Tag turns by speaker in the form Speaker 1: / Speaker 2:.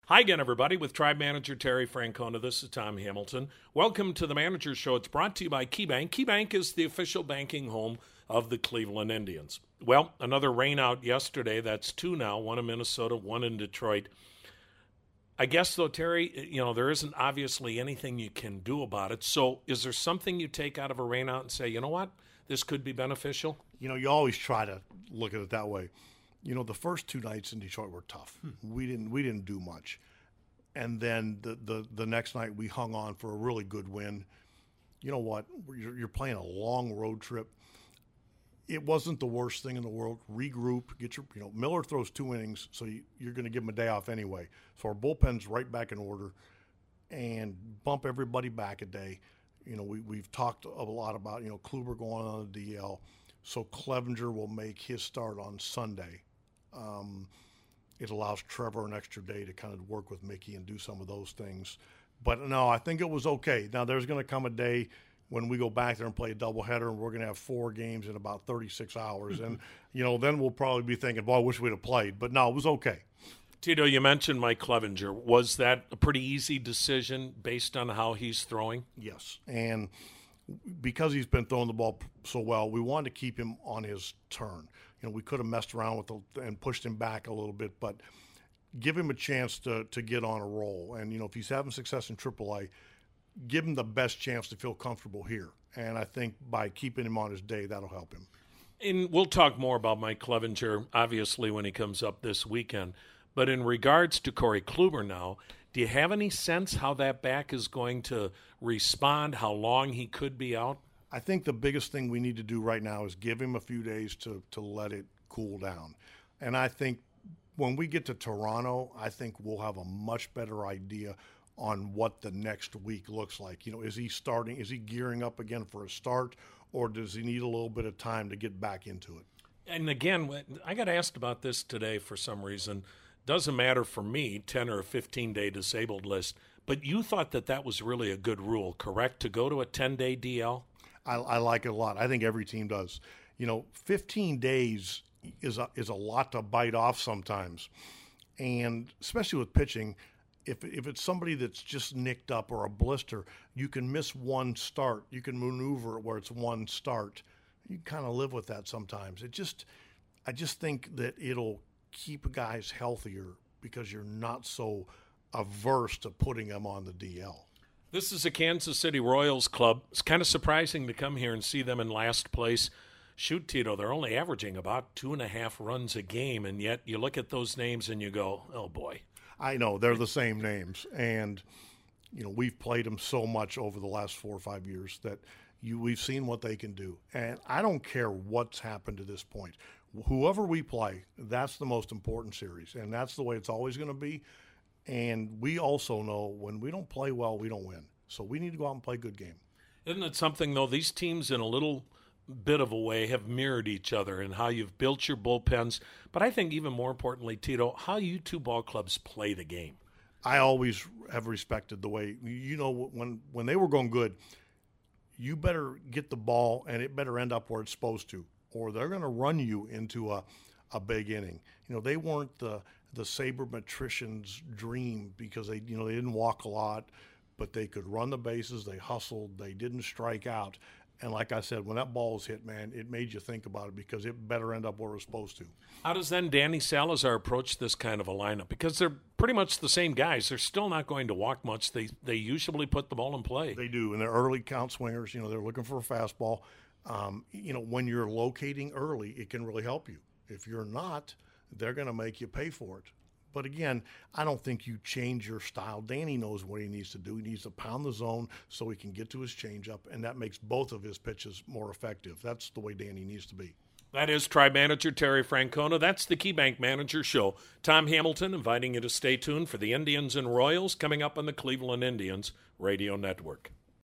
Speaker 1: Hi again, everybody, with Tribe Manager Terry Francona. This is Tom Hamilton. Welcome to the Manager Show. It's brought to you by KeyBank. KeyBank is the official banking home of the Cleveland Indians. Well, another rain out yesterday. That's two now, one in Minnesota, one in Detroit. I guess, though, Terry, there isn't obviously anything you can do about it. So is there something you take out of a rain out and say, you know what, this could be beneficial?
Speaker 2: You always try to look at it that way. The first two nights in Detroit were tough. We didn't do much, and then the next night we hung on for a really good win. You know what? You're playing a long road trip. It wasn't the worst thing in the world. Regroup, get your. Miller throws 2 innings, so you're going to give him a day off anyway. So our bullpen's right back in order, and bump everybody back a day. We've talked a lot about Kluber going on the DL, so Clevenger will make his start on Sunday. It allows Trevor an extra day to kind of work with Mickey and do some of those things. But no, I think it was okay. Now, there's going to come a day when we go back there and play a doubleheader, and we're going to have 4 games in about 36 hours. And, then we'll probably be thinking, boy, I wish we'd have played. But no, it was okay.
Speaker 1: Tito, you mentioned Mike Clevenger. Was that a pretty easy decision based on how he's throwing?
Speaker 2: Yes. And because he's been throwing the ball so well, we wanted to keep him on his turn. We could have messed around and pushed him back a little bit, but give him a chance to get on a roll. And, if he's having success in AAA, give him the best chance to feel comfortable here. And I think by keeping him on his day, that'll help him.
Speaker 1: And we'll talk more about Mike Clevenger, obviously, when he comes up this weekend. But in regards to Corey Kluber now, do you have any sense how that back is going to respond, how long he could be out?
Speaker 2: I think the biggest thing we need to do right now is give him a few days to let it cool down. And I think when we get to Toronto, I think we'll have a much better idea on what the next week looks like. Is he starting? Is he gearing up again for a start, or does he need a little bit of time to get back into it?
Speaker 1: And again, I got asked about this today for some reason. Doesn't matter for me, 10 or a 15-day disabled list, but you thought that was really a good rule, correct, to go to a 10-day DL?
Speaker 2: I like it a lot. I think every team does. 15 days is a lot to bite off sometimes. And especially with pitching, if it's somebody that's just nicked up or a blister, you can miss one start. You can maneuver it where it's one start. You kind of live with that sometimes. I just think that it'll keep guys healthier because you're not so averse to putting them on the DL.
Speaker 1: This is a Kansas City Royals club. It's kind of surprising to come here and see them in last place. Shoot, Tito, they're only averaging about 2.5 runs a game, and yet you look at those names and you go, oh, boy.
Speaker 2: I know, they're the same names. And, we've played them so much over the last 4 or 5 years that we've seen what they can do. And I don't care what's happened to this point. Whoever we play, that's the most important series, and that's the way it's always going to be. And we also know when we don't play well, we don't win. So we need to go out and play a good game.
Speaker 1: Isn't it something, though, these teams in a little bit of a way have mirrored each other in how you've built your bullpens, but I think even more importantly, Tito, how you two ball clubs play the game.
Speaker 2: I always have respected the way, when they were going good, you better get the ball and it better end up where it's supposed to, or they're going to run you into a big inning. They weren't the sabermetrician's dream because they didn't walk a lot, but they could run the bases, they hustled, they didn't strike out. And like I said, when that ball was hit, man, it made you think about it because it better end up where it was supposed to.
Speaker 1: How does then Danny Salazar approach this kind of a lineup? Because they're pretty much the same guys. They're still not going to walk much. They usually put the ball in play.
Speaker 2: They do, and they're early count swingers. They're looking for a fastball. When you're locating early, it can really help you. If you're not, they're going to make you pay for it. But again, I don't think you change your style. Danny knows what he needs to do. He needs to pound the zone so he can get to his changeup, and that makes both of his pitches more effective. That's the way Danny needs to be.
Speaker 1: That is Tribe Manager Terry Francona. That's the KeyBank Manager Show. Tom Hamilton inviting you to stay tuned for the Indians and Royals coming up on the Cleveland Indians Radio Network.